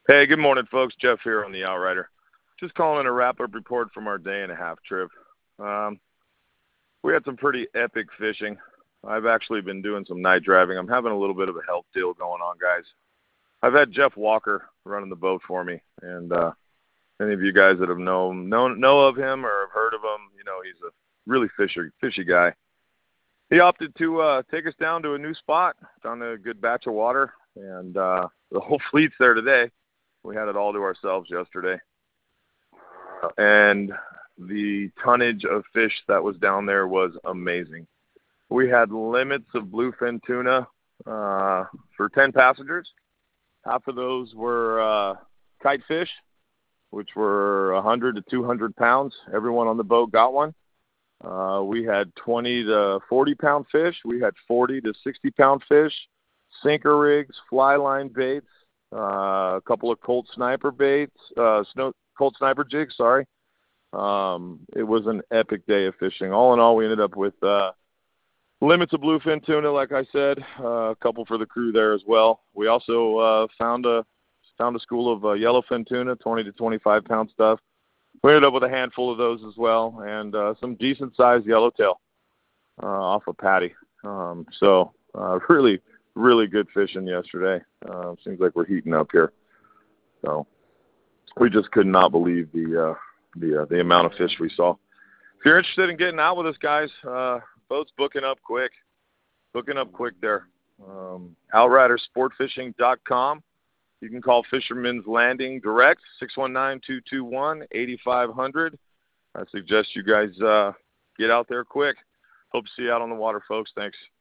Hey, good morning, folks. Jeff here on the Outrider. Just calling a wrap-up report from our day-and-a-half trip. We had some pretty epic fishing. I've actually been doing some night driving. I'm having a little bit of a health deal going on, guys. I've had Jeff Walker running the boat for me, and any of you guys that have know of him or have heard of him, you know he's a really fishy guy. He opted to take us down to a new spot, found a good batch of water, and the whole fleet's there today. We had it all to ourselves yesterday. And the tonnage of fish that was down there was amazing. We had limits of bluefin tuna for 10 passengers. Half of those were kite fish, which were 100 to 200 pounds. Everyone on the boat got one. We had 20 to 40-pound fish. We had 40 to 60-pound fish, sinker rigs, fly line baits, a couple of Colt Sniper baits, Colt Sniper jigs, sorry. It was an epic day of fishing. All in all, we ended up with limits of bluefin tuna, like I said, a couple for the crew there as well. We also found a school of yellowfin tuna, 20 to 25-pound stuff. We ended up with a handful of those as well, and some decent-sized yellowtail off of Patty. Really, really good fishing yesterday. Seems like we're heating up here. So we just could not believe the amount of fish we saw. If you're interested in getting out with us, guys, boats booking up quick. Booking up quick there. OutriderSportFishing.com. You can call Fisherman's Landing direct, 619-221-8500. I suggest you guys get out there quick. Hope to see you out on the water, folks. Thanks.